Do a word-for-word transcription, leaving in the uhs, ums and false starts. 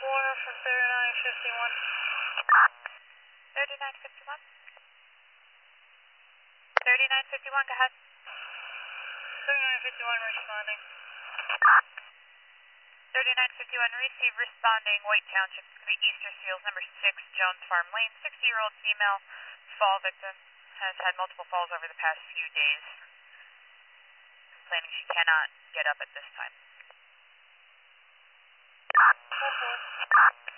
Warner from thirty-nine fifty-one. thirty-nine fifty-one? thirty-nine fifty-one, go ahead. thirty-nine fifty-one responding. thirty-nine fifty-one, receive responding, White Township, the Easter Seals, number six, Jones Farm Lane, sixty-year-old female, fall victim, has had multiple falls over the past few days, complaining she cannot get up at this time.